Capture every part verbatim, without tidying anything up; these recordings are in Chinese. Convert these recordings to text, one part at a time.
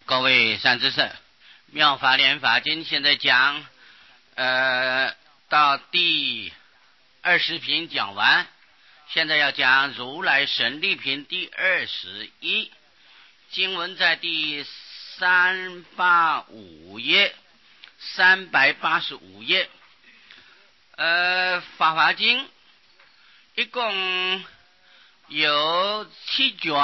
各位善知识，妙法莲法经现在讲，呃，到第二十品讲完，现在要讲如来神力品第二十一，经文在第三八五页，三百八十五页。呃，法华经一共有七卷，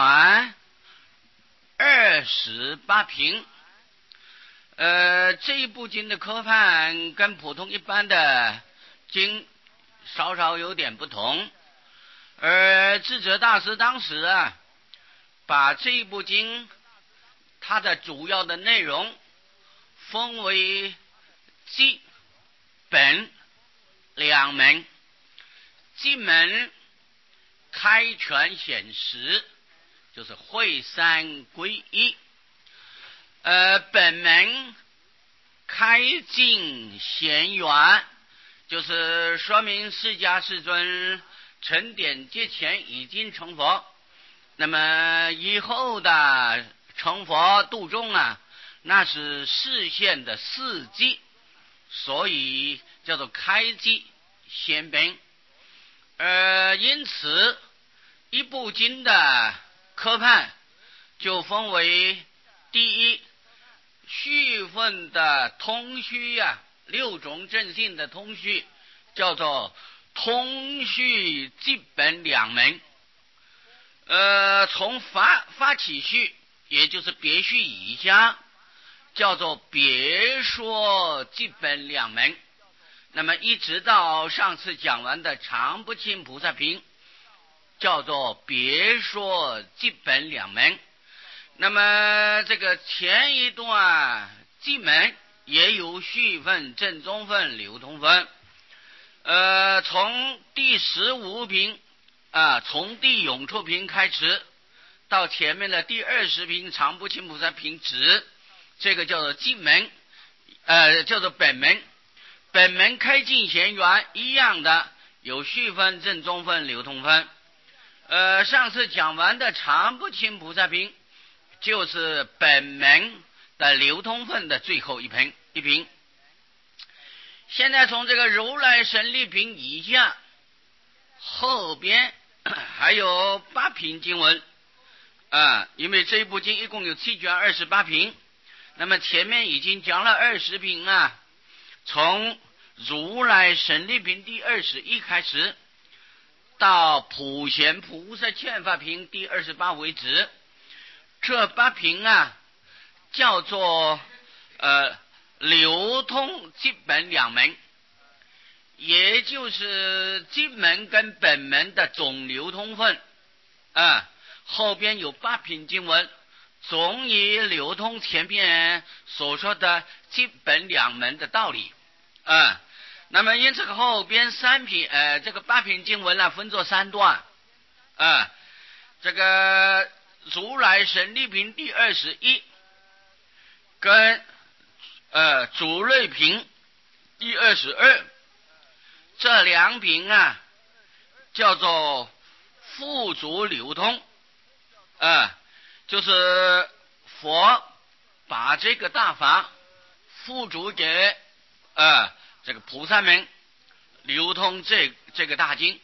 二十八品。呃，这一部经的科判跟普通一般的经稍稍有点不同，而智者大师当时啊，把这一部经它的主要的内容分为基本两门。基门开权显实，就是会三归一。呃，本门开净显远，就是说明释迦世尊成点之前已经成佛，那么以后的成佛度众啊，那是示现的四机，所以叫做开机显本。呃，因此一部经的科判就分为第一序分的通序啊，六种正性的通序叫做通序基本两门。呃，从发发起序，也就是别序以下，叫做别说基本两门。那么一直到上次讲完的常不轻菩萨品，叫做别说基本两门。那么这个前一段基门也有序分、正宗分、流通分。呃，从第十五品啊，从地永处品开始，到前面的第二十品常不轻菩萨品止，这个叫做基门，呃，叫做本门。本门开净显远一样的，有序分、正宗分、流通分。呃，上次讲完的常不轻菩萨品，就是本门的流通分的最后一品一品。现在从这个如来神力品以下，后边还有八品经文啊，因为这一部经一共有七卷二十八品，那么前面已经讲了二十品啊，从如来神力品第二十一开始，到普贤菩萨劝法品第二十八为止。这八品啊，叫做呃流通基本两门，也就是基门跟本门的总流通分啊。后边有八品经文，总以流通前面所说的基本两门的道理啊。那么因此后边三品呃这个八品经文呢，分作三段啊。这个如来神力品第二十一跟呃主类品第二十二，这两品啊叫做付诸流通啊，就是佛把这个大法付诸给啊这个菩萨们流通这这个大经。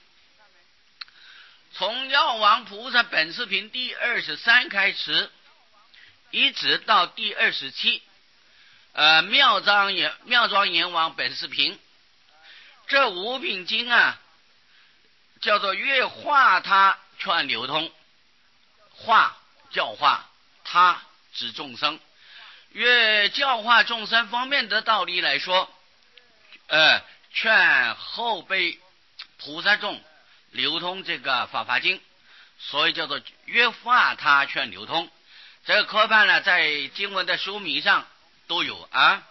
从药王菩萨本事品第二十三开始，一直到第二十七，呃，妙庄严妙庄严王本事品，这五品经啊，叫做越化他劝流通。化教化，他指众生，越教化众生方面的道理来说，呃，劝后辈菩萨众流通这个法华经，所以叫做约化他劝流通。这个科判呢，在经文的书名上都有啊。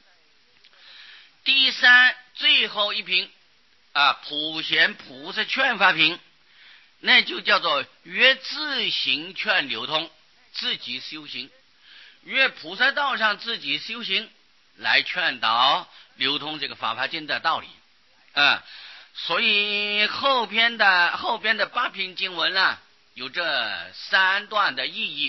第三最后一品啊，普贤菩萨劝法品，那就叫做约自行劝流通，自己修行，约菩萨道上自己修行来劝导流通这个法华经的道理啊。所以后边的后边的八品经文啊，有这三段的意义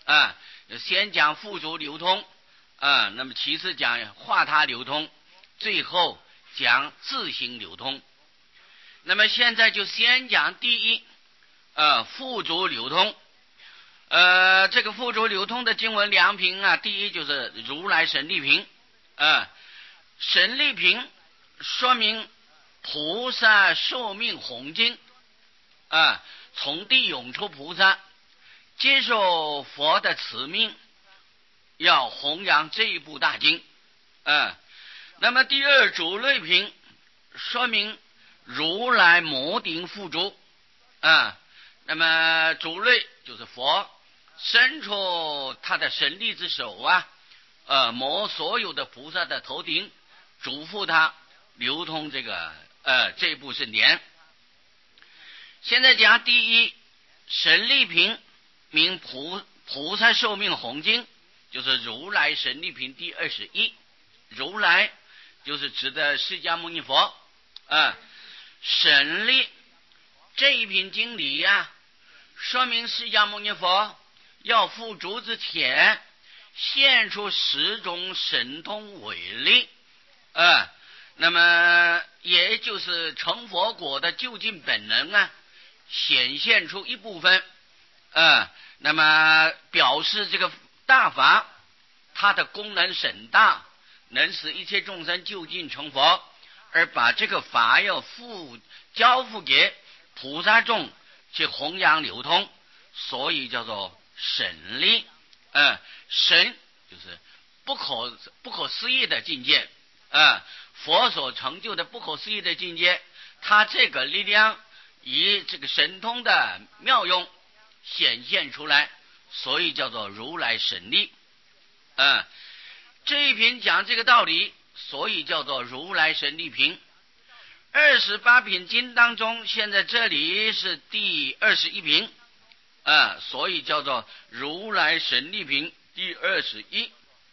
啊，先讲付诸流通啊，那么其次讲化他流通，最后讲自行流通。那么现在就先讲第一，呃，付诸流通。呃，这个付诸流通的经文两品啊，第一就是如来神力品，呃，神力品说明菩萨寿命宏经，啊，从地涌出菩萨，接受佛的慈命，要弘扬这一部大经，啊，那么第二主类品说明如来摩顶付诸，啊，那么主类就是佛伸出他的神力之手啊，呃，摩所有的菩萨的头顶，嘱咐他流通这个呃这部圣典。现在讲第一神力品，名菩菩萨寿命宏经，就是如来神力品第二十一。如来就是指的释迦牟尼佛啊、呃，神力这一品经里呀、啊，说明释迦牟尼佛要付诸之前，现出十种神通伟力，呃，那么也就是成佛果的究竟本能啊，显现出一部分，呃，那么表示这个大法它的功能甚大，能使一切众生究竟成佛，而把这个法要付交付给菩萨众去弘扬流通，所以叫做神力。呃，神就是不可不可思议的境界，呃，佛所成就的不可思议的境界，他这个力量以这个神通的妙用显现出来，所以叫做如来神力。嗯、呃，这一品讲这个道理，所以叫做如来神力品。二十八品经当中，现在这里是第二十一品，啊，所以叫做如来神力品第二十一。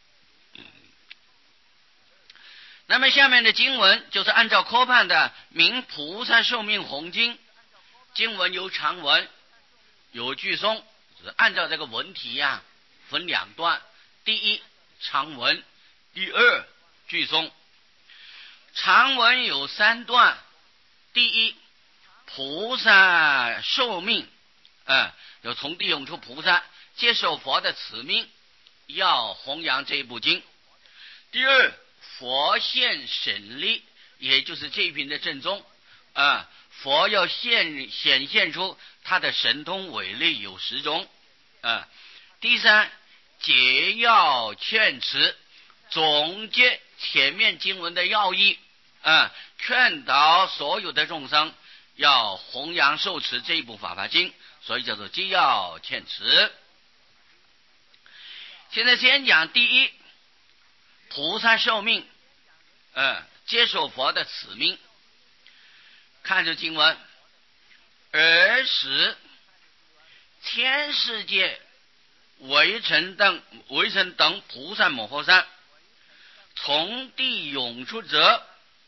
那么下面的经文就是按照科判的名菩萨寿命宏经，经文有长文有句诵，就是按照这个文题呀、啊、分两段，第一长文，第二句诵。长文有三段，第一菩萨寿命，呃，就从地涌出菩萨接受佛的慈命，要弘扬这一部经。第二佛现神力，也就是这一品的正宗啊、呃，佛要现显现出他的神通伟力有十种啊、呃。第三解要劝持，总结前面经文的要义啊、呃，劝导所有的众生要弘扬受持这一部法华经，所以叫做解要劝持。现在先讲第一菩萨寿命，呃，接受佛的慈命。看着经文，尔时天世界围城等围城等菩萨摩诃萨从地涌出者，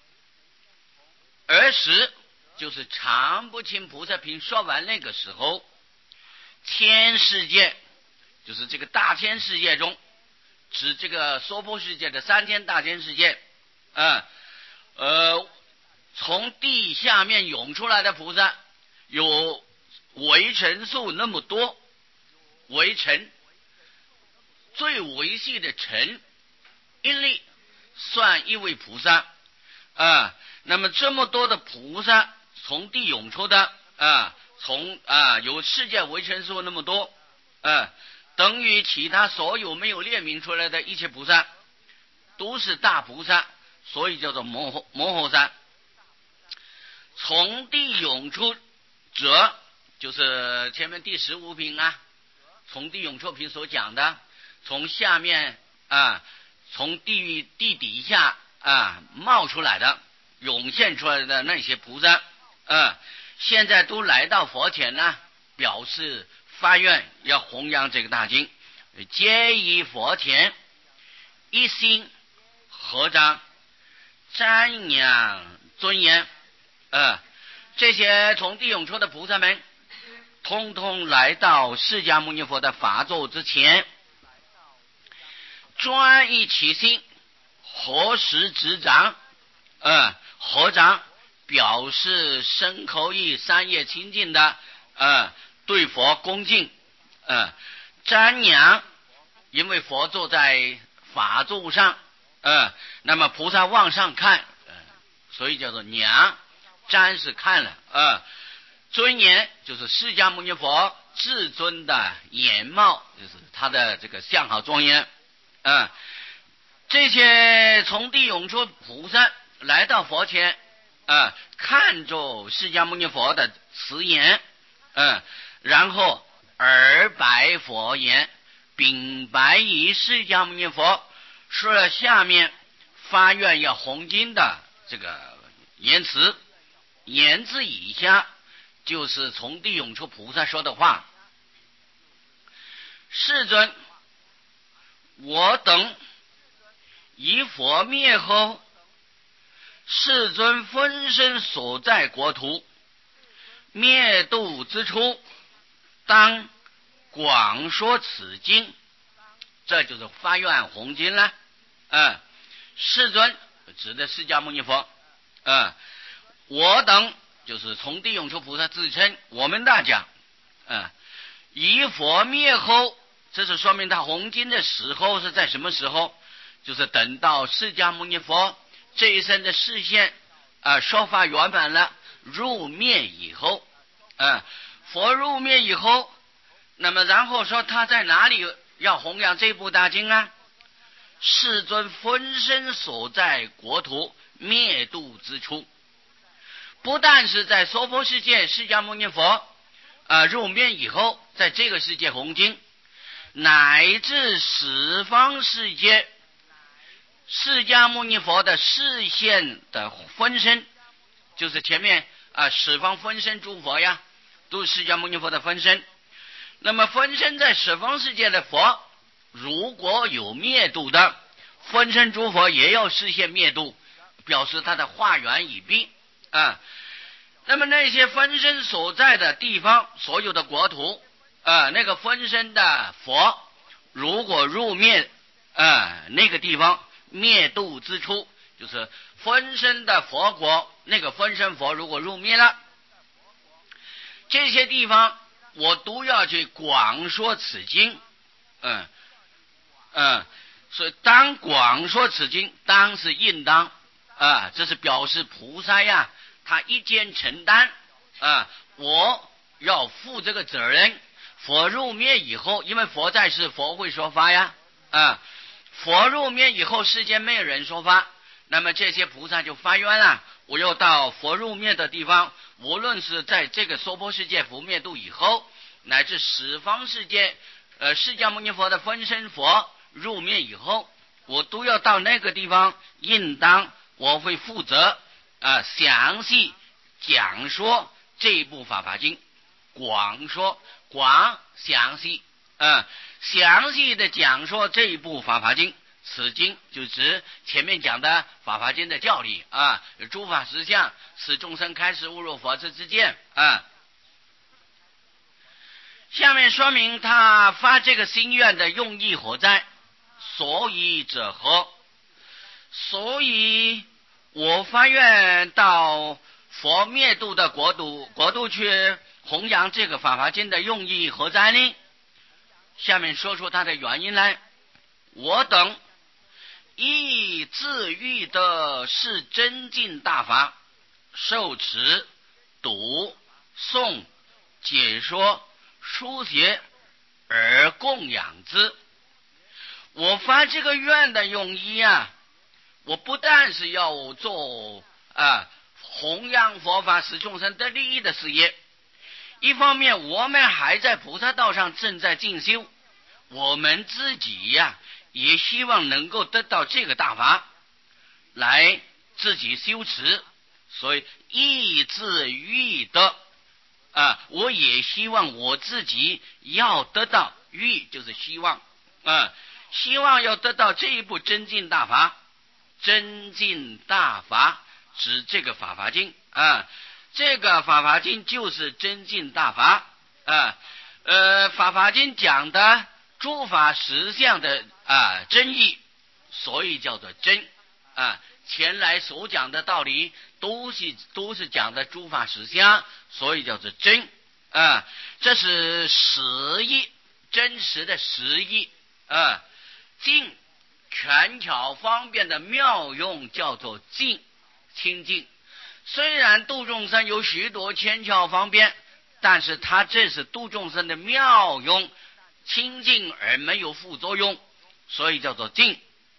尔时就是常不轻菩萨品说完那个时候，天世界就是这个大千世界中，指这个娑婆世界的三千大千世界，啊，呃，从地下面涌出来的菩萨有微尘数那么多，微尘最微细的尘一粒算一位菩萨啊，那么这么多的菩萨从地涌出的啊，从啊有世界微尘数那么多啊，等于其他所有没有列明出来的一切菩萨都是大菩萨，所以叫做摩摩诃萨。从地涌出者就是前面第十五品啊，从地涌出品所讲的，从下面啊，从地地底下啊冒出来的涌现出来的那些菩萨啊，现在都来到佛前呢，表示发愿要弘扬这个大经，皆以佛前一心合掌瞻仰尊严。呃，这些从地涌出的菩萨们通通来到释迦牟尼佛的法座之前，专一其心，合十执掌，呃，合掌表示身口意三业清净的，呃，对佛恭敬，呃，瞻仰，因为佛坐在法座上，呃，那么菩萨往上看，呃，所以叫做仰，瞻是看了，呃，尊严就是释迦牟尼佛至尊的颜貌，就是他的这个相好庄严，呃，这些从地涌出菩萨来到佛前，呃，看着释迦牟尼佛的慈颜，呃，然后耳白佛言，禀白于释迦牟尼佛，说了下面发愿要弘经的这个言辞，言字以下就是从地涌出菩萨说的话。世尊，我等以佛灭后，世尊分身所在国土，灭度之处，当广说此经。这就是发愿弘经了。嗯，世尊指的释迦牟尼佛，嗯，我等就是从地涌出菩萨自称我们大家，嗯，以佛灭后，这是说明他弘经的时候是在什么时候？就是等到释迦牟尼佛这一生的视线啊、呃、说法圆满了，入灭以后，嗯，佛入灭以后，那么然后说他在哪里要弘扬这部大经啊？世尊分身所在国土灭度之处，不但是在娑婆世界释迦牟尼佛啊、呃、入灭以后，在这个世界弘经，乃至十方世界释迦牟尼佛的视线的分身，就是前面啊、呃、十方分身诸佛呀，都是释迦牟尼佛的分身。那么分身在十方世界的佛，如果有灭度的，分身诸佛也要视线灭度，表示他的化缘已毕啊。那么那些分身所在的地方，所有的国土啊，那个分身的佛如果入灭啊，那个地方灭度之处，就是分身的佛国，那个分身佛如果入灭了，这些地方我都要去广说此经，嗯嗯，所以当广说此经，当是应当啊，这是表示菩萨呀，他一肩承担啊，我要负这个责任。佛入灭以后，因为佛在世，佛会说法呀，啊，佛入灭以后，世间没有人说法，那么这些菩萨就发愿了，我要到佛入灭的地方，无论是在这个娑婆世界佛灭度以后，乃至十方世界，呃，释迦牟尼佛的分身佛入灭以后，我都要到那个地方，应当我会负责啊、呃，详细讲说这一部法华经，广说广详细，呃，详细的讲说这一部法华经。此经就指前面讲的法华经的教理啊，诸法实相，使众生开始悟入佛智之见啊。下面说明他发这个心愿的用意何在？所以者何？所以我发愿到佛灭度的国度国度去弘扬这个法华经的用意何在呢？下面说出它的原因来。我等亦自欲的是真净大法，受持、读、诵、解说、书写而供养之。我发这个愿的用意啊，我不但是要做啊弘扬佛法使众生得利益的事业，一方面我们还在菩萨道上正在进修，我们自己呀、啊、也希望能够得到这个大法来自己修持，所以亦自欲得啊，我也希望我自己要得到，欲就是希望啊，希望要得到这一部真净大法。真净大法指这个法华经啊，这个法华经就是真净大法啊，呃，《法华经》讲的诸法实相的啊真义，所以叫做真啊。前来所讲的道理都是都是讲的诸法实相，所以叫做真啊。这是实义，真实的实义啊。净，权巧方便的妙用叫做净，清净。虽然度众生有许多权巧方便，但是它这是度众生的妙用，清净而没有副作用，所以叫做净。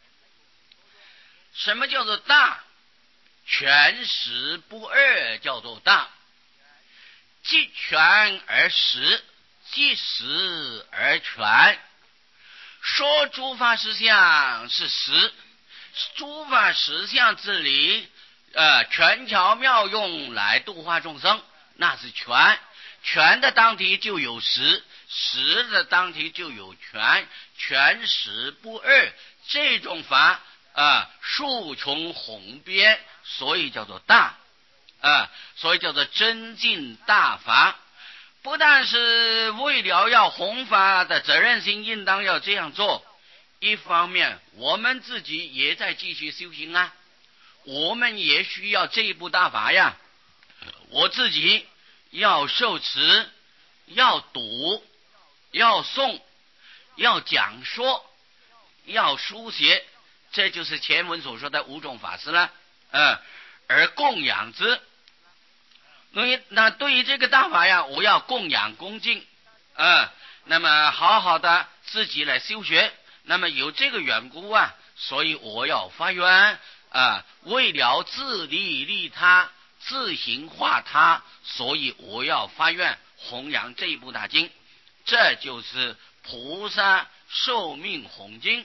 什么叫做大？全实不二叫做大，既全而实，既实而全。说诸法实相是实，诸法实相之理，呃，权巧妙用来度化众生，那是全。全的当体就有实，实的当体就有全，全实不二。这种法啊，数穷宏边，所以叫做大啊，所以叫做真净大法。不但是为了要弘法的责任心应当要这样做，一方面我们自己也在继续修行啊，我们也需要这一部大法呀。我自己要受持，要读，要诵，要讲说，要书写，这就是前文所说的五种法事了，嗯，而供养之。所以那对于这个大法呀，我要供养恭敬，嗯，那么好好的自己来修学。那么有这个缘故啊，所以我要发愿啊，为了自利利他，自行化他，所以我要发愿弘扬这一部大经。这就是菩萨受命弘经。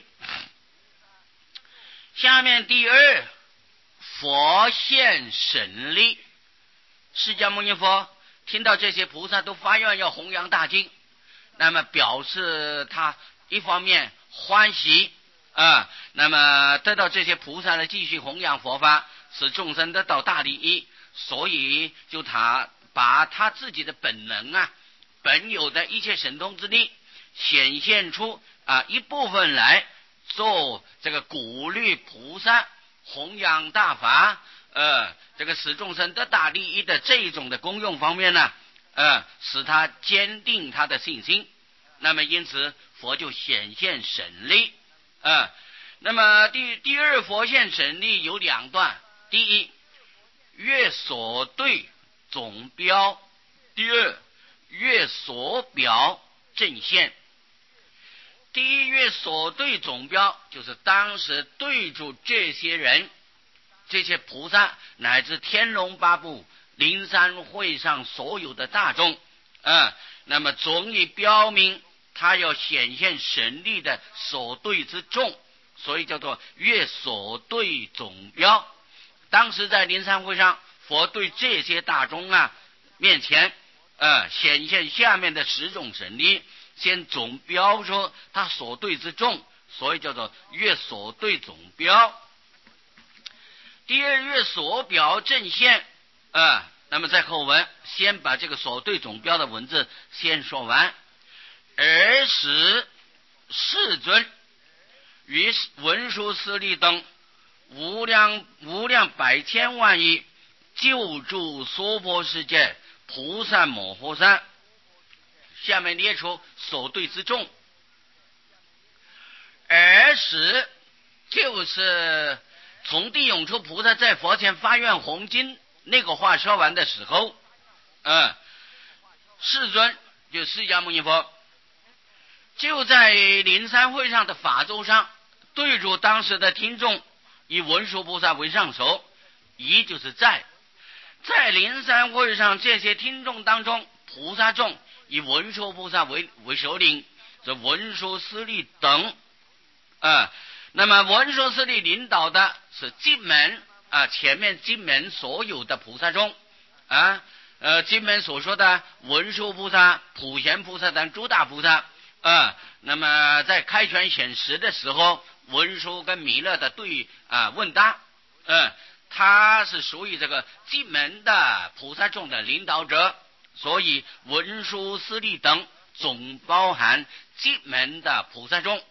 下面第二，佛现神力。释迦牟尼佛听到这些菩萨都发愿要弘扬大经，那么表示他一方面欢喜啊，那么得到这些菩萨的继续弘扬佛法，使众生得到大利益，所以就他把他自己的本能啊，本有的一切神通之力显现出啊一部分来做这个鼓励菩萨弘扬大法，呃，这个使众生得大利益的这一种的功用方面呢，呃，使他坚定他的信心。那么因此佛就显现神力，呃，那么第第二佛现神力有两段，第一月所对总标，第二月所表正现。第一月所对总标，就是当时对住这些人，这些菩萨乃至天龙八部灵山会上所有的大众，啊，那么总以标明他要显现神力的所对之众，所以叫做月所对总标。当时在灵山会上，佛对这些大众啊面前，呃，显现下面的十种神力，先总标出他所对之众，所以叫做月所对总标。第二月所表正现，呃，那么在后文先把这个所对总标的文字先说完。尔时世尊于文殊师利等无量无量百千万亿救助娑婆世界菩萨摩诃萨，下面列出所对之众。尔时就是从地涌出菩萨在佛前发愿弘经那个话说完的时候，嗯，世尊就释迦牟尼佛就在灵山会上的法座上，对住当时的听众，以文殊菩萨为上首，一就是在在灵山会上这些听众当中，菩萨众以文殊菩萨为为首领，这文殊师利等啊，那么文殊师利领导的是金门啊，前面金门所有的菩萨众啊，呃，金门所说的文殊菩萨、普贤菩萨等诸大菩萨啊，那么在开权显实的时候，文殊跟弥勒的对啊问答，嗯、呃，他是属于这个金门的菩萨众的领导者所以文殊师利等总包含进门的菩萨众，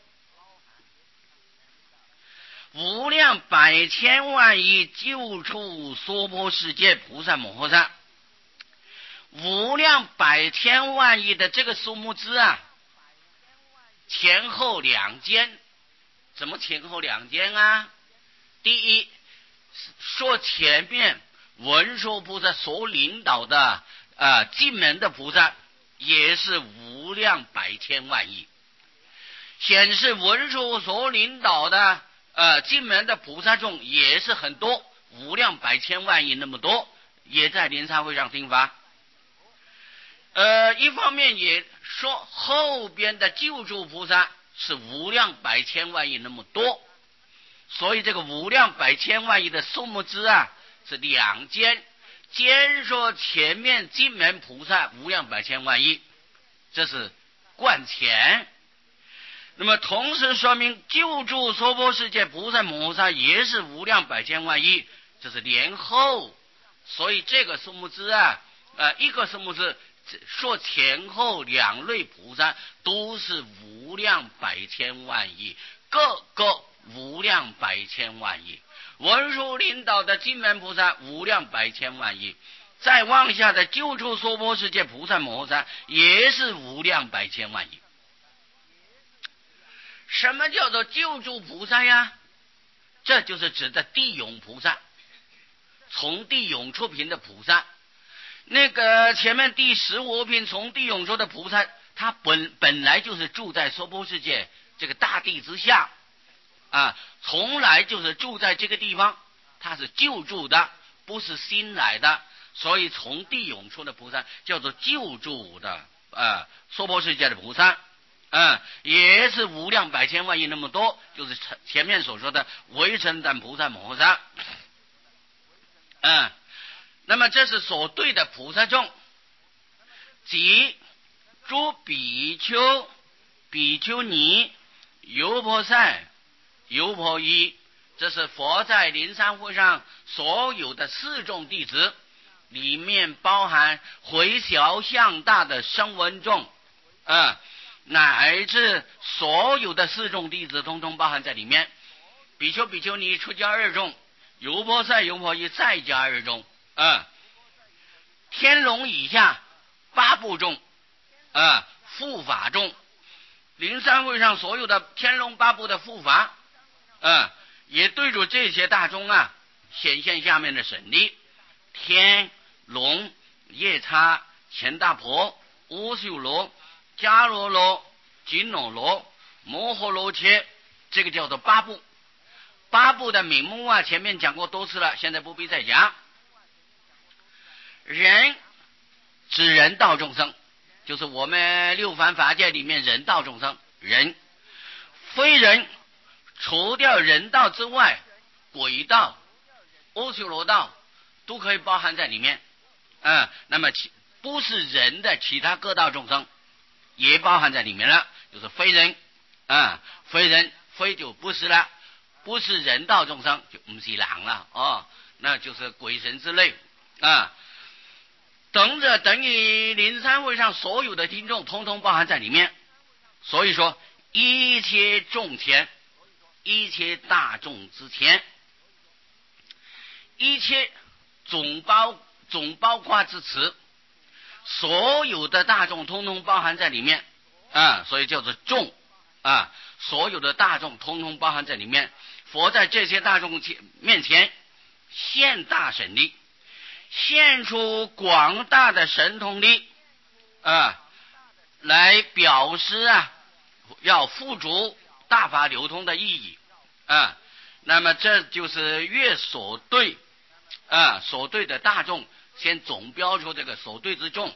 无量百千万亿救处娑婆世界菩萨摩诃萨，无量百千万亿的这个数目字啊，前后两间。怎么前后两间啊？第一，说前面文殊菩萨所领导的呃进门的菩萨也是无量百千万亿，显示文殊所领导的呃进门的菩萨众也是很多，无量百千万亿那么多，也在莲沙会上听法。呃，一方面也说后边的救助菩萨是无量百千万亿那么多，所以这个无量百千万亿的数目字啊是两间，兼说前面进门菩萨无量百千万亿，这是贯前。那么同时说明救助娑婆世界菩萨摩诃萨也是无量百千万亿，这是连后。所以这个数目字啊，呃，一个数目字说前后两类菩萨都是无量百千万亿，各个无量百千万亿。文殊领导的金门菩萨无量百千万亿，再往下的救助娑婆世界菩萨摩诃萨也是无量百千万亿。什么叫做救助菩萨呀？这就是指的地涌菩萨，从地涌出品的菩萨。那个前面第十五品从地涌出的菩萨，他本本来就是住在娑婆世界这个大地之下啊，从来就是住在这个地方，他是救助的，不是新来的，所以从地涌出的菩萨叫做救助的啊，娑婆世界的菩萨。嗯，也是无量百千万亿那么多，就是前面所说的维神等菩萨摩诃萨。嗯，那么这是所对的菩萨众，即诸比丘、比丘尼、优婆塞、优婆夷，这是佛在灵山会上所有的四众弟子，里面包含回小向大的声闻众，嗯。乃至所有的四众弟子通通包含在里面，比丘比丘尼出家二众，优婆塞优婆夷再加二众，嗯，天龙以下八部众，嗯，护法众，灵山会上所有的天龙八部的护法，嗯，也对着这些大众啊显现下面的神力，天龙夜叉钱大婆阿修罗迦罗罗、紧罗罗、摩诃罗伽，这个叫做八部。八部的名目啊，前面讲过多次了，现在不必再讲。人指人道众生，就是我们六凡法界里面人道众生。人非人，除掉人道之外，鬼道、阿修罗道都可以包含在里面。嗯，那么其不是人的其他各道众生也包含在里面了，就是非人啊、嗯，非人非就不是了，不是人道众生就不是狼了哦，那就是鬼神之类啊。等着等于灵山会上所有的听众通通包含在里面，所以说一切众前，一切大众之前，一切总包总包括之词。所有的大众通通包含在里面啊，所以叫做众啊，所有的大众通通包含在里面。佛在这些大众面前现大神力，现出广大的神通力啊，来表示啊要付诸大法流通的意义啊。那么这就是越所对啊所对的大众，先总标出这个所对之众。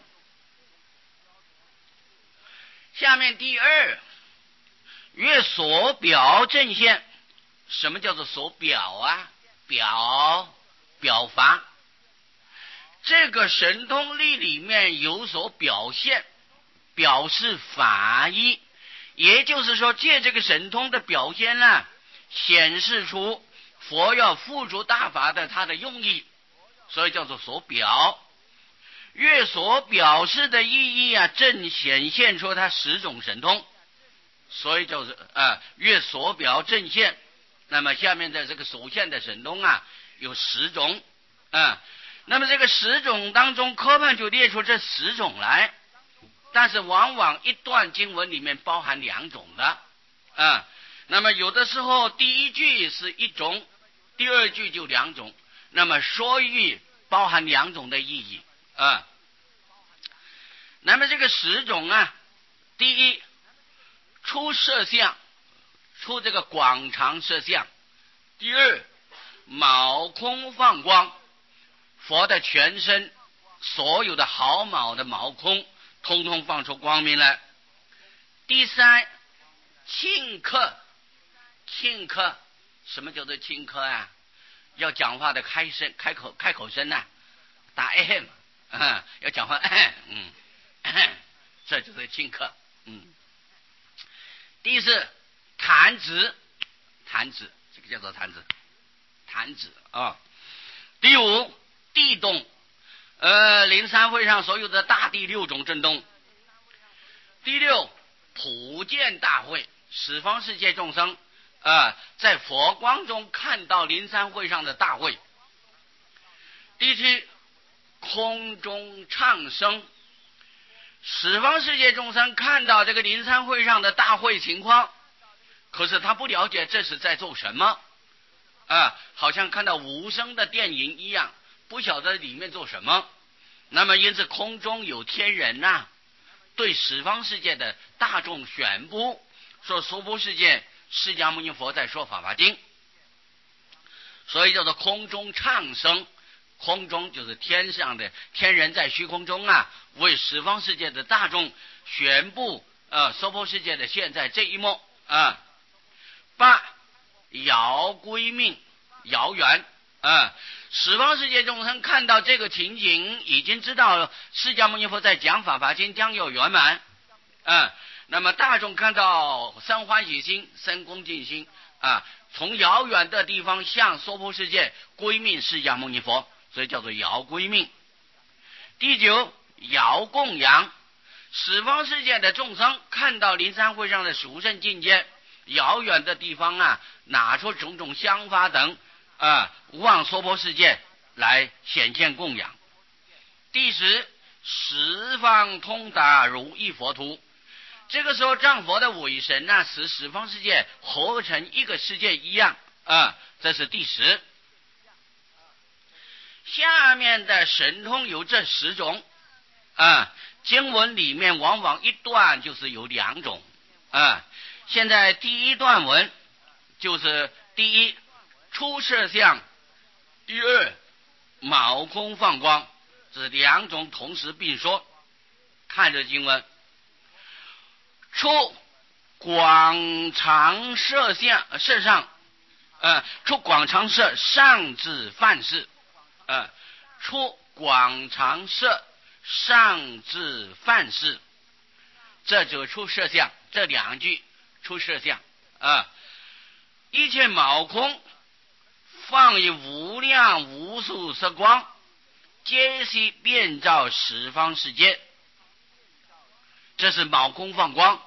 下面第二，越所表正现。什么叫做所表啊？表表法，这个神通力里面有所表现，表示法义，也就是说借这个神通的表现呢、啊，显示出佛要付诸大法的他的用意，所以叫做所表。 月所表示的意义啊，正显现出它十种神通，所以就是啊，月所表正现。那么下面的这个所现的神通啊，有十种啊。那么这个十种当中，科判就列出这十种来，但是往往一段经文里面包含两种的啊。那么有的时候第一句是一种，第二句就两种，那么说语包含两种的意义啊。那么这个十种啊，第一，出色相，出这个广长色相；第二，卯空放光，佛的全身所有的毫毛的毛空通通放出光明来；第三，顷刻，顷刻，什么叫做顷刻啊？要讲话的开声，开口开口声啊，打 M 啊，要讲话，嗯，这就是顷刻。嗯，第四，弹指，弹指，这个叫做弹指，弹指啊。第五，地动，呃，灵山会上所有的大地六种震动。第六，普见大会，十方世界众生啊、呃，在佛光中看到灵山会上的大会。第七，空中唱声，十方世界众生看到这个灵山会上的大会情况，可是他不了解这是在做什么啊，好像看到无声的电影一样，不晓得里面做什么。那么因此空中有天人呐、啊，对十方世界的大众宣布说，娑婆世界释迦牟尼佛在说法华经，所以叫做空中唱声。空中就是天上的天人在虚空中啊，为十方世界的大众宣布呃娑婆世界的现在这一幕啊。八，遥归命，遥远啊，十方世界众生看到这个情景，已经知道释迦牟尼佛在讲法华经将要圆满啊。那么大众看到生欢喜心，生恭敬心啊，从遥远的地方向娑婆世界归命释迦牟尼佛，所以叫做遥归命。第九，遥供养，十方世界的众生看到灵山会上的殊胜境界，遥远的地方啊，拿出种种香法等啊，望娑婆世界来显现供养。第十，十方通达如意佛土，这个时候藏佛的尾神啊，使十方世界合成一个世界一样啊，这是第十。下面的神通有这十种啊，经文里面往往一段就是有两种啊。现在第一段文就是第一，出色相；第二，卯空放光，这两种同时并说。看着经文，出广长色相色上，呃，出广长色上至梵世。呃，出广长色上至梵世，这就出色相。这两句出色相啊，一切卯空放以无量无数色光，皆悉遍照十方世界，这是卯空放光。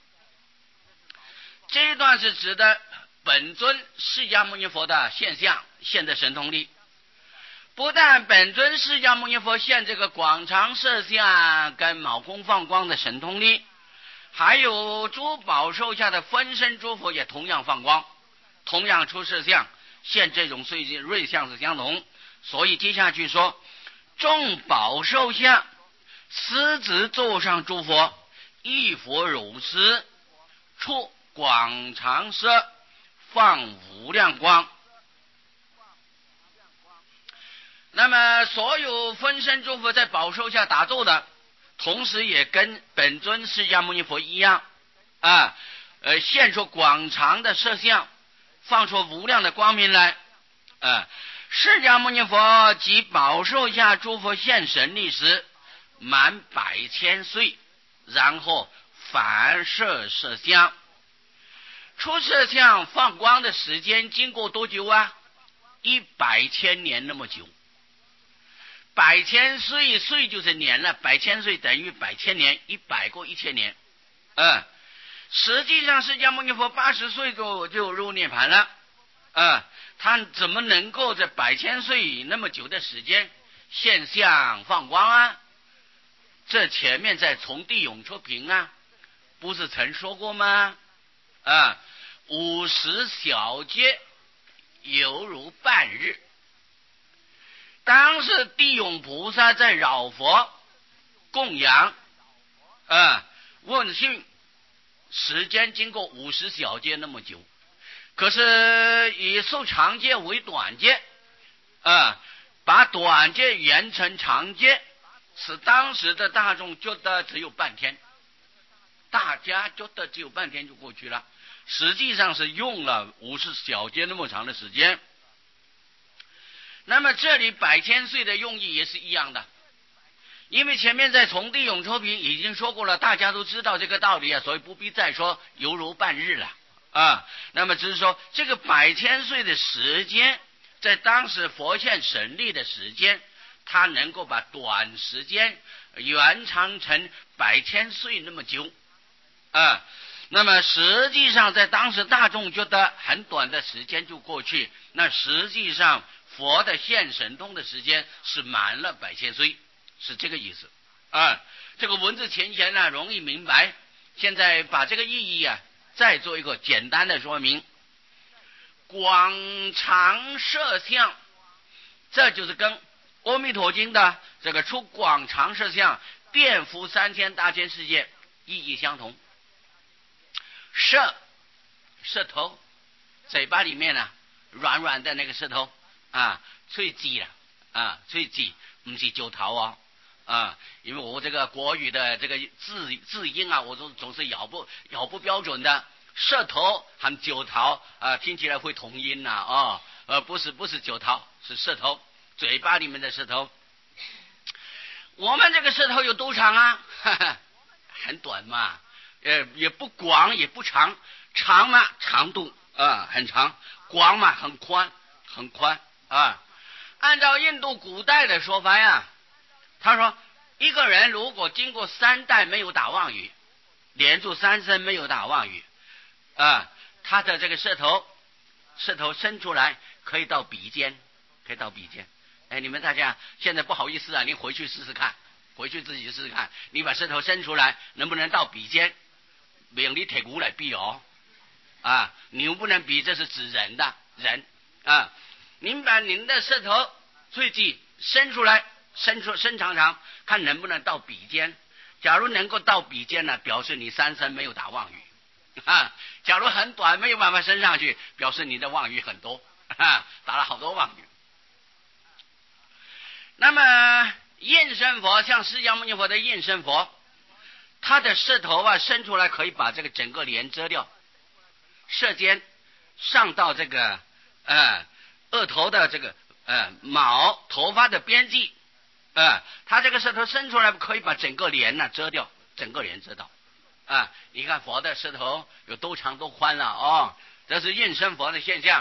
这一段是指的本尊释迦牟尼佛的现象，现的神通力。不但本尊释迦牟尼佛现这个广长色相跟卯空放光的神通力，还有诸宝寿下的分身诸佛也同样放光，同样出色相，现这种瑞相是相同。所以接下去说，众宝寿下狮子座上诸佛，一佛如是，出广长色放无量光。那么所有分身诸佛在宝寿下打坐的，同时也跟本尊释迦牟尼佛一样啊，呃，现出广长的色相，放出无量的光明来啊。释迦牟尼佛及宝寿下诸佛现神力时，满百千岁，然后反射色相。出色相放光的时间经过多久啊？一百千年那么久。 百千岁，岁就是年了，百千岁等于百千年，一百过一千年。嗯，实际上释迦牟尼佛八十岁就就入涅盘了。嗯，他怎么能够在百千岁那么久的时间现象放光啊？这前面在从地涌出品啊，不是曾说过吗？啊，五十小劫犹如半日。当时地涌菩萨在扰佛供养啊问讯，时间经过五十小劫那么久，可是以受长劫为短劫啊，把短劫延成长劫，使当时的大众觉得只有半天，大家觉得只有半天就过去了，实际上是用了五十小劫那么长的时间。那么这里百千岁的用意也是一样的，因为前面在从地涌出品已经说过了，大家都知道这个道理啊，所以不必再说犹如半日了啊。那么只是说这个百千岁的时间，在当时佛现神力的时间，它能够把短时间延长成百千岁那么久啊。那么实际上在当时大众觉得很短的时间就过去，那实际上佛的现神通的时间是满了百千岁，是这个意思啊。这个文字浅显呢容易明白，现在把这个意义啊再做一个简单的说明。广长摄像，这就是跟阿弥陀经的这个出广长摄像遍覆三千大千世界意义相同。舌，舌头，嘴巴里面呢软软的那个舌头啊，喙肌了啊，喙肌不是九桃哦啊，因为我这个国语的这个字字音啊，我总总是咬不咬不标准的。舌头和九桃啊，听起来会同音呐啊、哦，呃，不是不是九桃，是舌头，嘴巴里面的舌头。我们这个舌头有多长啊？哈哈，很短嘛。呃，也不广也不长，长嘛长度啊很长，广嘛很宽很宽啊。按照印度古代的说法呀，他说一个人如果经过三代没有打妄语，连续三生没有打妄语啊，他的这个舌头舌头伸出来可以到鼻尖，可以到鼻尖。哎，你们大家现在不好意思啊，你回去试试看，回去自己试试看，你把舌头伸出来能不能到鼻尖？用你铁骨来比哦，啊，你不能比，这是指人的人啊。您把您的舌头最近伸出来，伸出伸长长，看能不能到鼻尖。假如能够到鼻尖呢，表示你三生没有打妄语啊。假如很短，没有办法伸上去，表示你的妄语很多啊，打了好多妄语。那么应身佛，像释迦牟尼佛的应身佛，他的舌头啊伸出来可以把这个整个脸遮掉，舌尖上到这个呃额头的这个呃毛头发的边际，呃他这个舌头伸出来可以把整个脸呢遮掉，整个脸遮到啊。你看佛的舌头有多长多宽了哦，这是应身佛的现象。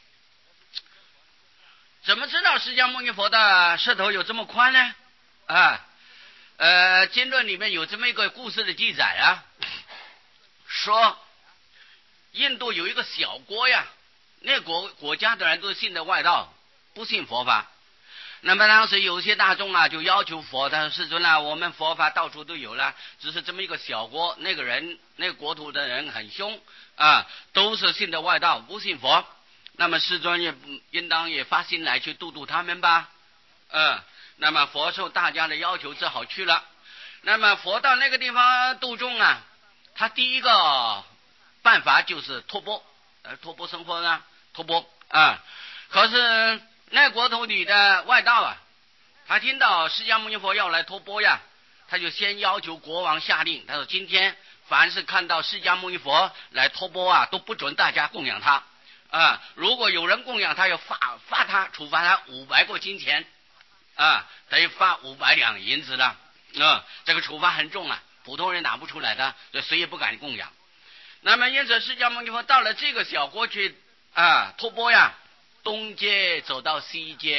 怎么知道释迦牟尼佛的舌头有这么宽呢？啊呃，经论里面有这么一个故事的记载啊，说印度有一个小国呀，那国国家的人都信的外道，不信佛法。那么当时有些大众啊，就要求佛的世尊啊，我们佛法到处都有了，只是这么一个小国，那个人那个国土的人很凶啊，都是信的外道，不信佛。那么世尊也应当也发心来去度度他们吧，嗯。那么佛受大家的要求，只好去了。那么佛到那个地方度众啊，他第一个办法就是托钵，呃，托钵生活呢，托钵啊。可是那国土里的外道啊，他听到释迦牟尼佛要来托钵呀，他就先要求国王下令，他说今天凡是看到释迦牟尼佛来托钵啊，都不准大家供养他啊。如果有人供养他，要罚罚他，处罚他五百个金钱。啊，得发五百两银子的啊，这个处罚很重啊，普通人拿不出来的，所以谁也不敢供养。那么因此释迦牟尼佛到了这个小国去啊托钵呀，东街走到西街，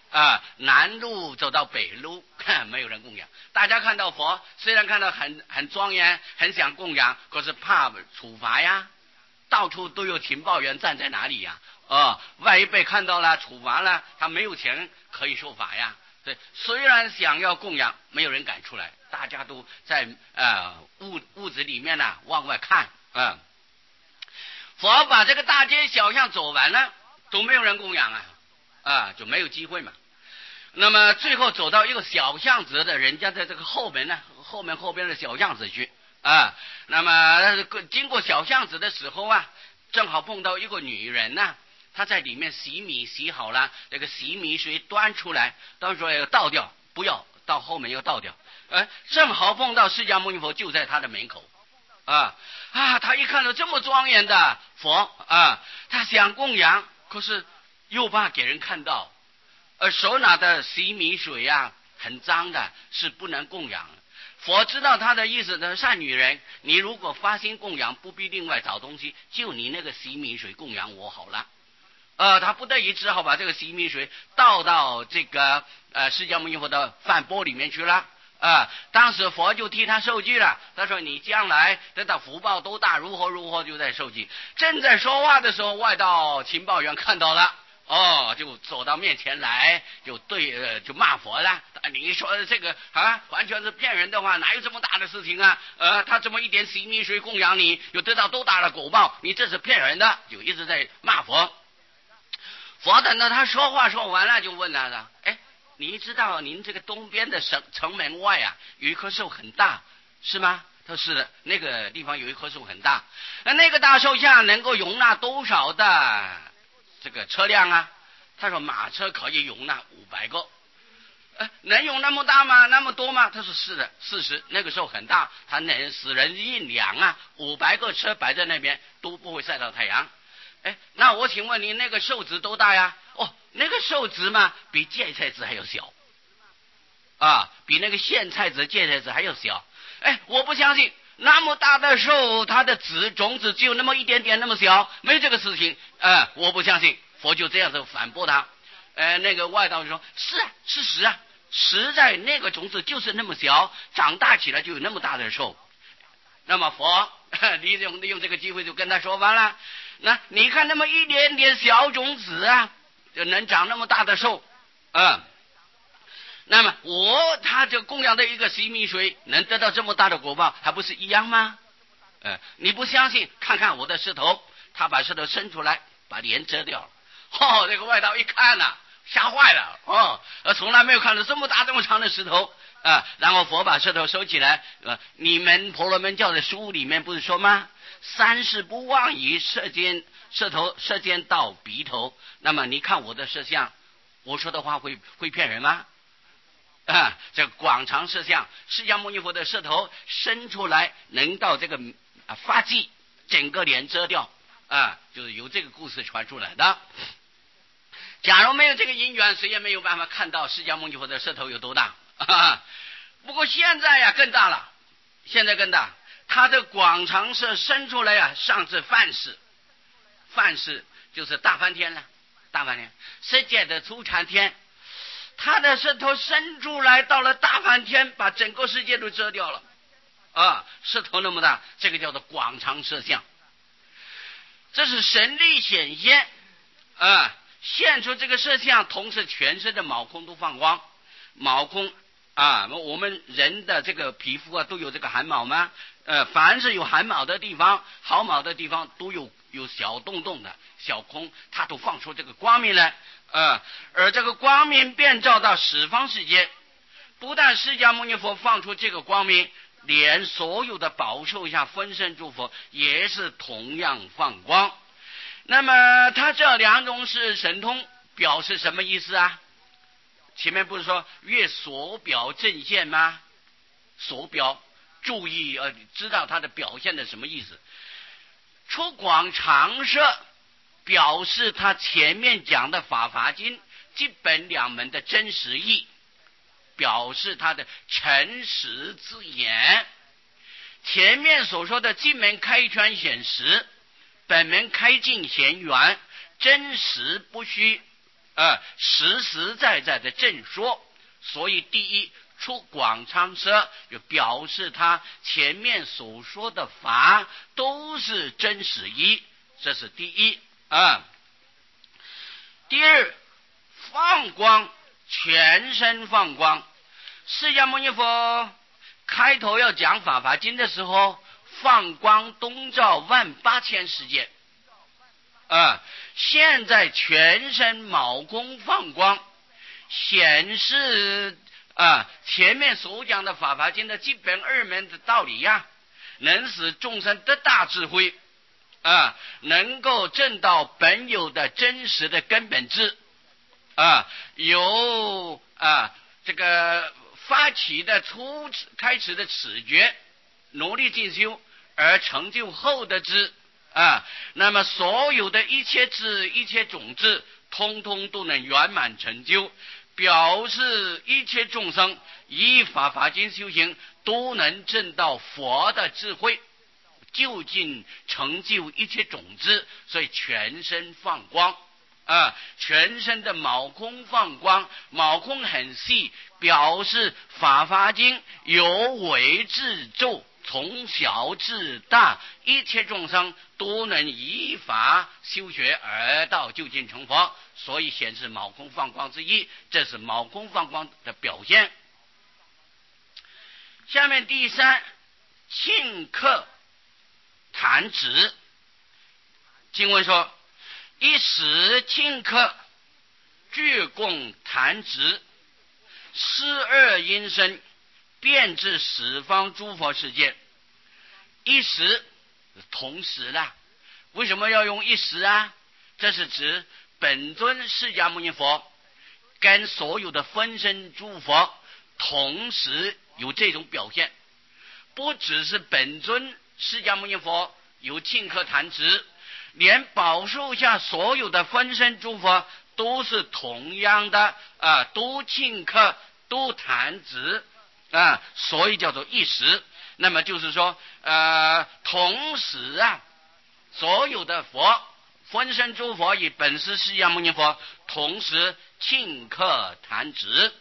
啊，南路走到北路，没有人供养。大家看到佛，虽然看到很很庄严，很想供养，可是怕处罚呀，到处都有情报员站在哪里呀？哦，万一被看到了，处罚了，他没有钱可以受罚呀。对，虽然想要供养，没有人敢出来，大家都在呃屋屋子里面呢、啊、往外看啊、呃。佛把这个大街小巷走完了，都没有人供养啊，啊，就没有机会嘛。那么最后走到一个小巷子的，人家在这个后门呢，后门后边的小巷子去啊。那么经过小巷子的时候啊，正好碰到一个女人呢、啊，她在里面洗米，洗好了，这个洗米水端出来，当时要倒掉，不要到后门要倒掉，哎，正好碰到释迦牟尼佛就在她的门口。啊啊！他一看到这么庄严的佛啊，他想供养，可是又怕给人看到，而手拿的洗米水啊，很脏的，是不能供养。佛知道他的意思的，善女人，你如果发心供养，不必另外找东西，就你那个洗米水供养我好了。呃，他不得已只好把这个洗米水倒到这个呃释迦牟尼佛的饭钵里面去了。啊！当时佛就替他受记了。他说：“你将来等到福报多大，如何如何，就在受记。”正在说话的时候，外道情报员看到了，哦，就走到面前来，就对，呃、就骂佛了。你说这个啊，完全是骗人的话，哪有这么大的事情啊？呃，他这么一点洗米水供养你，有得到多大的果报？你这是骗人的，就一直在骂佛。佛等到他说话说完了，就问他了：“哎。”你知道您这个东边的城城门外啊，有一棵树很大，是吗？他说是的，那个地方有一棵树很大。那那个大树下能够容纳多少的这个车辆啊？他说马车可以容纳五百个。呃，能有那么大吗？那么多吗？他说是的，事实那个树很大，它能使人一两啊，五百个车摆在那边都不会晒到太阳。哎，那我请问您那个树枝多大呀？哦，那个树枝嘛，比芥菜枝还要小，啊，比那个苋菜枝、芥菜枝还要小。哎，我不相信那么大的树，它的籽种子只有那么一点点那么小，没这个事情。呃，我不相信。佛就这样子反驳他。呃，那个外道就说：是啊，事实啊，实在那个种子就是那么小，长大起来就有那么大的树。那么佛利用利用这个机会就跟他说完了。那你看那么一点点小种子啊，就能长那么大的树，嗯，那么我他这供养的一个洗米水能得到这么大的果报，还不是一样吗？呃，你不相信，看看我的石头，他把石头伸出来，把脸遮掉了。哦，这个外道一看呐、啊，吓坏了。哦，呃，从来没有看到这么大这么长的石头啊、呃！然后佛把石头收起来，呃，你们婆罗门教的书里面不是说吗？三世不忘以舌尖舌头舌尖到鼻头。那么你看我的舌相，我说的话会会骗人吗？啊，这个广长舌相，释迦牟尼佛的舌头伸出来，能到这个啊发际，整个脸遮掉啊，就是有这个故事传出来的。假如没有这个因缘，谁也没有办法看到释迦牟尼佛的舌头有多大。啊、不过现在呀更大了，现在更大。他的广长舌伸出来啊，上至梵世，梵世就是大梵天了，大梵天，世界的初禅天，他的舌头伸出来到了大梵天，把整个世界都遮掉了啊！舌头那么大，这个叫做广长舌相，这是神力显现啊，现出这个舌相，同时全身的毛孔都放光，毛孔啊，我们人的这个皮肤啊都有这个汗毛吗？呃，凡是有汗毛的地方，毫毛的地方都有有小洞洞的小空，它都放出这个光明来。呃，而这个光明遍照到十方世界，不但释迦牟尼佛放出这个光明，连所有的宝兽下分身诸佛也是同样放光。那么它这两种是神通，表示什么意思啊？前面不是说越所表正现吗？所表注意呃，知道它的表现的什么意思？出广长舌表示他前面讲的法华经基本两门的真实义，表示他的诚实之言。前面所说的经门开权显实，本门开尽显圆，真实不虚， 呃，实实在在的正说。所以第一出广长舌，就表示他前面所说的法都是真实义，这是第一啊。第二，放光，全身放光。释迦牟尼佛开头要讲法华经的时候，放光东照万八千世界啊，现在全身卯空放光，显示啊前面所讲的法华经的基本二门的道理呀、啊，能使众生得大智慧啊，能够证到本有的真实的根本智啊，由啊这个发起的初开始的始觉，努力进修而成就后的智啊，那么所有的一切智、一切种智，通通都能圆满成就，表示一切众生依法华经修行，都能证到佛的智慧，究竟成就一切种子，所以全身放光啊，全身的卯空放光，卯空很细，表示法华经由微至咒，从小至大，一切众生都能依法修学而到究竟成佛，所以显示卯空放光之意，这是卯空放光的表现。下面第三，庆课弹指。经文说，一时庆课，具供弹指，十二音声，遍至十方诸佛世界。一时同时啦，为什么要用一时啊？这是指本尊释迦牟尼佛跟所有的分身诸佛同时有这种表现，不只是本尊释迦牟尼佛有庆课弹指，连宝树下所有的分身诸佛都是同样的啊，都庆课都弹指啊，所以叫做一时。那么就是说呃，同时啊，所有的佛分身诸佛与本师释迦牟尼佛同时庆课弹指。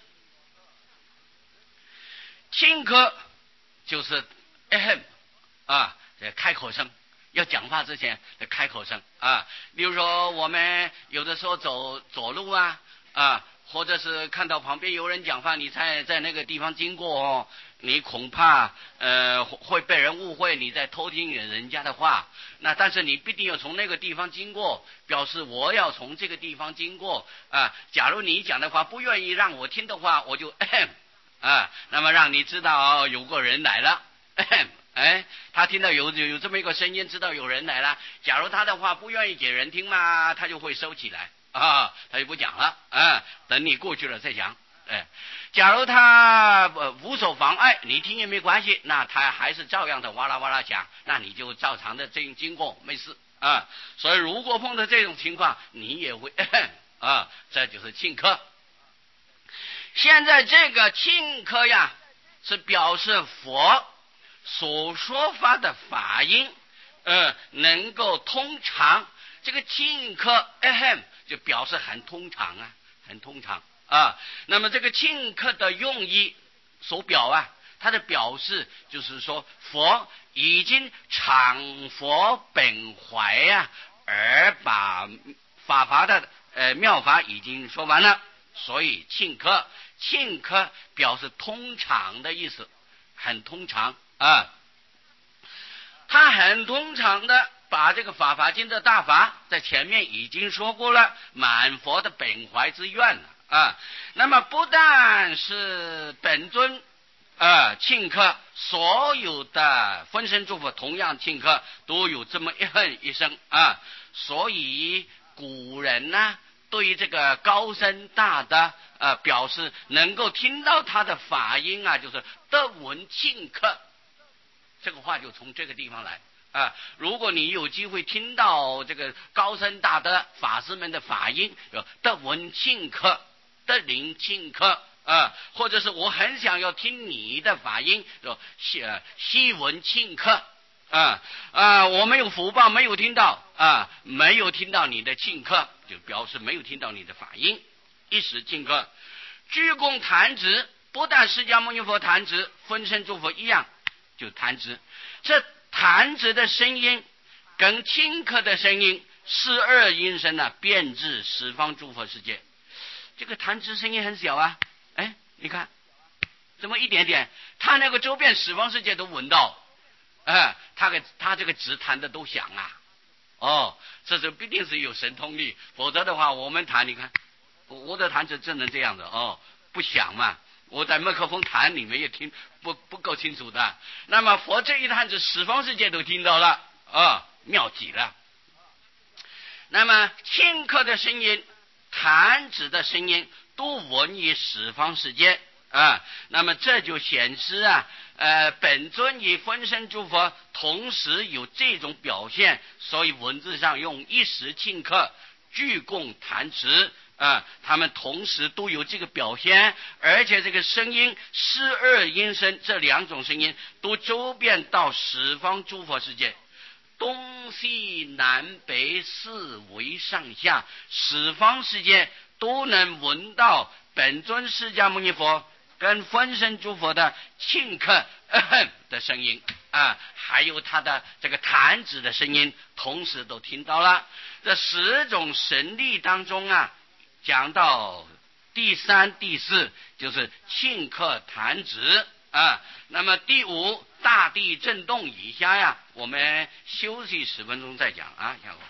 庆课就是哎啊，这开口声，要讲话之前的开口声啊。比如说我们有的时候走走路啊啊，或者是看到旁边有人讲话，你在在那个地方经过哦，你恐怕呃会被人误会你在偷听人家的话，那但是你必定要从那个地方经过，表示我要从这个地方经过啊。假如你讲的话不愿意让我听的话，我就啊，那么让你知道有个人来了，哎，他听到有有有这么一个声音，知道有人来了。假如他的话不愿意给人听嘛，他就会收起来啊，他就不讲了啊，等你过去了再讲。哎，假如他、呃、无所妨碍，你听也没关系，那他还是照样的哇啦哇啦讲，那你就照常的这样经过，没事啊。所以如果碰到这种情况，你也会啊，这就是庆课。现在这个庆课呀，是表示佛所说法的法音，呃，能够通畅。这个庆课，哎，就表示很通畅啊，很通畅啊。那么这个庆课的用意所表啊，它的表示就是说，佛已经阐佛本怀啊，而把法华的呃妙法已经说完了。所以庆课，庆课表示通畅的意思，很通畅啊。他很通畅的把这个法华经的大法在前面已经说过了，满佛的本怀之愿了啊。那么不但是本尊啊庆课，所有的分身诸佛同样庆课，都有这么一恨一声啊。所以古人呢、啊对于这个高僧大德呃表示能够听到他的法音啊，就是得闻庆课，这个话就从这个地方来啊。如果你有机会听到这个高僧大德法师们的法音，得闻庆课，得聆庆课啊，或者是我很想要听你的法音，细细闻庆课啊啊，我没有福报，没有听到啊，没有听到你的庆课，就表示没有听到你的法音，一时庆课。鞠躬弹指，不但释迦牟尼佛弹指，分身诸佛一样，就弹指。这弹指的声音跟庆课的声音，十二音声呢，遍至十方诸佛世界。这个弹指声音很小啊，哎，你看，怎么一点点？他那个周边十方世界都闻到，哎，他给他这个指弹的都响啊。哦，这就必定是有神通力，否则的话，我们弹，你看，我的弹指只能这样的哦，不响嘛。我在麦克风弹，你们也听不不够清楚的。那么佛这一弹指，十方世界都听到了啊、哦，妙极了。那么庆课的声音、弹指的声音都闻于十方世界啊，那么这就显示啊，呃，本尊与分身诸佛同时有这种表现，所以文字上用一时庆课、鞠躬弹指啊，他们同时都有这个表现，而且这个声音十二音声这两种声音都周遍到十方诸佛世界。东西南北四维上下十方世界都能闻到本尊释迦牟尼佛跟分身诸佛的庆课的声音啊，还有他的这个弹指的声音，同时都听到了。这十种神力当中啊，讲到第三、第四就是庆课弹指啊，那么第五大地震动以下呀，我们休息十分钟再讲啊。